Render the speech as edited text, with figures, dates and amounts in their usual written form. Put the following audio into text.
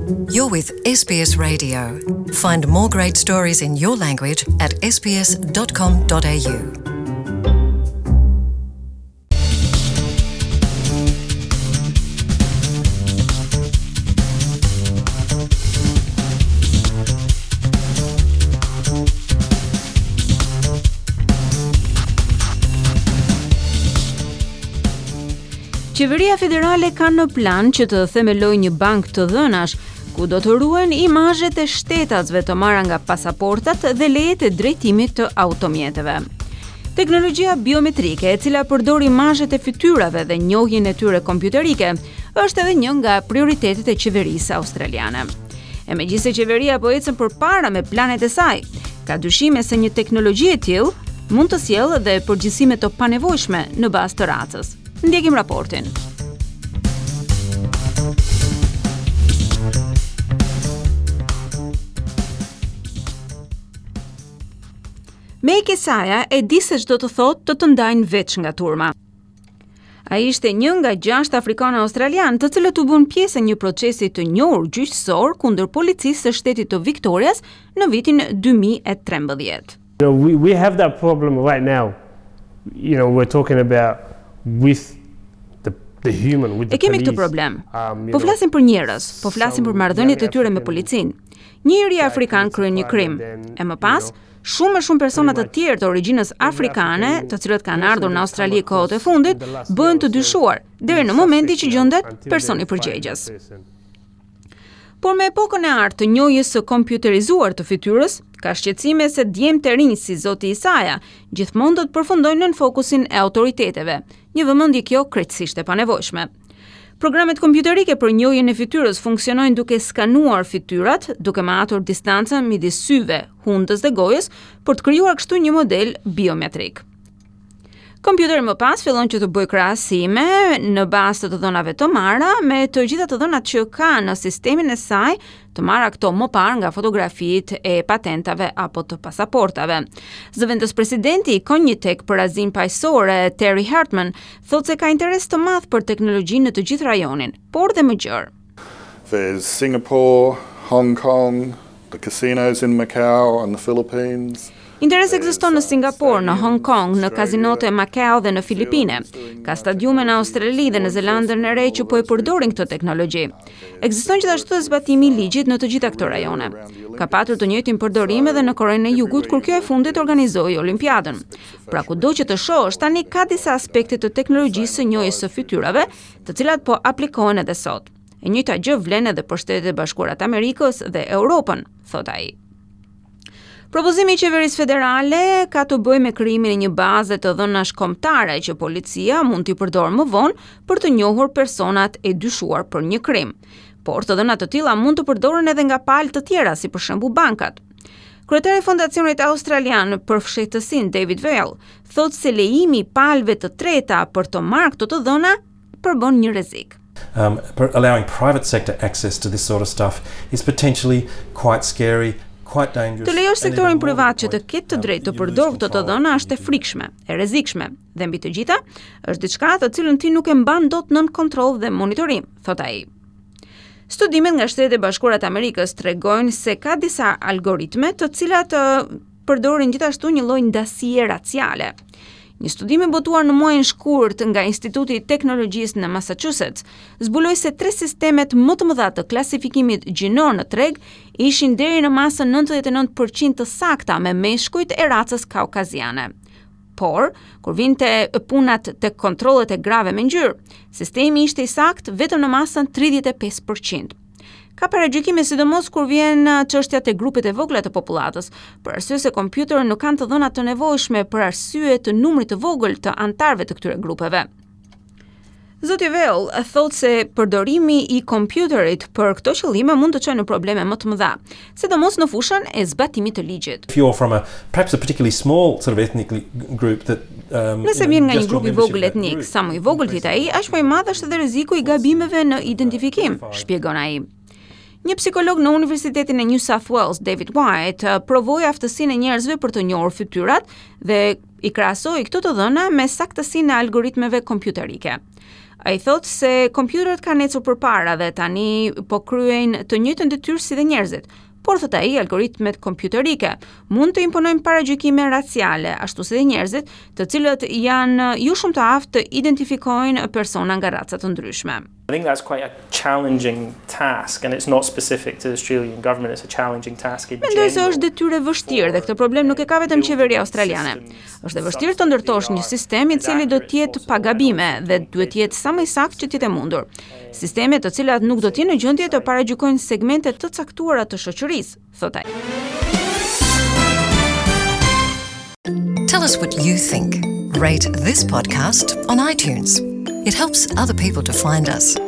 You're with SBS Radio. Find more great stories in your language at sbs.com.au. Qeveria federale ka në plan që të themelojë një bank të dhënash ku do të ruhen imazhet e shtetazve të marra nga pasaportat dhe lejet e drejtimit të automjeteve. Teknologjia biometrike, e cila përdor imazhet e fytyrave dhe njohjen e tyre kompjuterike, është edhe një nga prioritetet e qeverisë australiane. E megjithëse qeveria po ecën përpara me planet e saj, ka dyshime se një teknologji e tillë mund të sjellë dhe përgjegjësime të panevojshme në bazë të racës. Ndjekim raportin. Mei Kesaja e di se ç'do të thotë të ndajnë veç nga turma. Ai ishte një nga 6 afrikanë australianë të cilët u bën pjesë e një procesi të njohur gjyqësor kundër policisë së shtetit të Victorias në vitin 2013. We have that problem right now. We're talking about with the human, with the police. E kemi këtë problem. Po flasim për njerëz, po flasim për marrëdhëniet e tyre me policinë. Njëri afrikan kryen një krim, e më pas shumë persona të tjerë të origjinës afrikane, të cilët kanë ardhur në Australi kohët e fundit, bëhen të dyshuar deri në momentin që gjendet personi përgjegjës. Por me epokën e artë të njohjes së kompjuterizuar të fytyrës, ka shqetësime se djemtë e rinj si zoti Isaja gjithmonë do të përfundojnë në fokusin e autoriteteve, një vëmendje kjo krejtësisht e panevojshme. Programet kompjuterike për njohjen e fytyrës funksionojnë duke skanuar fytyrat, duke matur distancën midis syve, hundës dhe gojës për të krijuar kështu një model biometrik. Kompjuteri më pas fillon që të bëjë krahasime në bazë të dhënave të marra me të gjitha të dhënat që ka në sistemin e saj, të marra këto më parë nga fotografitë e patentave apo të pasaportave. Zëvendës presidenti i Cognitech për Azinë Paqësore, Terry Hartman, thotë se ka interes të madh për teknologjinë në të gjithë rajonin, por dhe më gjerë. There's Singapore, Hong Kong, the casinos in Macau and the Philippines. Interes ekziston në Singapur, në Hong Kong, në kazinote e Macau dhe në Filipine. Ka stadiume në Australi dhe në Zelandën e Re që po e përdorin këtë teknologji. Ekziston gjithashtu edhe zbatimi i ligjit në të gjitha këto rajone. Ka patur të njëjtin përdorim edhe në Korenë e Jugut kur kjo e fundit organizoi Olimpiadën. Pra kudo që të shohësh tani ka disa aspekte të teknologjisë së njohjes së fytyrave, të cilat po aplikohen edhe sot. E njëjta gjë vlen edhe për Shtetet e Bashkuara të Amerikës dhe Europën, thot ai. Propozimi i qeverisë federale ka të bëjë me krijimin e një baze të dhënash kombëtare që policia mund t'i përdorë më vonë për të njohur personat e dyshuar për një krim. Por të dhënat të tilla mund të përdoren edhe nga palë të tjera, si për shembull bankat. Kryetari i Fondacionit Australian për Fshehtësinë, David Vale, thotë se lejimi i palëve të treta për të marrë këto të dhëna përbën një rrezik. Allowing private sector access to this sort of stuff is potentially quite scary. Të lejosh sektorin privat që të ketë të drejtë të përdorë këto të dhëna është e frikshme, e rrezikshme, dhe mbi të gjitha është diçka të cilën ti nuk e mban dot nën kontroll dhe monitorim, thot ai. Studimet nga Shtetet e Bashkuara të Amerikës tregojnë se ka disa algoritme të cilat përdorin gjithashtu një lloj ndasie raciale. Një studim i botuar në muajin shkurt nga Instituti i Teknologjisë në Massachusetts zbuloi se 3 sistemet më të mëdha të klasifikimit gjinor në treg ishin deri në masën 99% të sakta me meshkujt e racës kaukaziane. Por, kur vinte punat tek kontrollet e grave me ngjyrë, sistemi ishte i saktë vetëm në masën 35%. Ka paragjykime sidomos kur vjen çështja te grupet e vogla të popullatës, për arsye se kompjuterët nuk kanë të dhënat të nevojshme për arsye të numrit të vogël të anëtarëve të këtyre grupeve. Zoti Vale thotë se përdorimi i kompjuterit për këto qëllime mund të çojë në probleme më të mëdha, sidomos në fushën e zbatimit të ligjit. If you're from perhaps a particularly small sort of ethnic group that Nëse vjen nga një grup i vogël etnik, sa më i vogël të ai, aq më i madh është edhe rreziku i gabimeve në identifikim, shpjegon ai. Një psikolog në Universitetin e New South Wales, David White, provoi aftësinë e njerëzve për të njohur fytyrat dhe i krahasoi këto të dhëna me saktësinë e algoritmeve kompjuterike. Ai thotë se kompjuterat kanë ecur përpara dhe tani po kryejnë të njëjtën detyrë si dhe njerëzit. Por thot ai, algoritmet kompjuterike mund të imponojnë paragjykime raciale, ashtu si dhe njerëzit, të cilët janë jo shumë të aftë të identifikojnë persona nga raca të ndryshme. I think that's quite a challenging task, and it's not specific to the Australian government. It's a challenging task in Mendoj se general. është detyrë e vështirë dhe këtë problem nuk e ka vetëm qeveria australiane. Është e vështirë të ndërtosh një sistem i cili do të jetë pa gabime dhe duhet të jetë sa më i saktë që të jetë mundur. Sisteme të cilat nuk do të jenë në gjendje të paragjykojnë segmente të caktuara të shoqërisë, thot ai. Tell us what you think. Rate this podcast on iTunes. It helps other people to find us.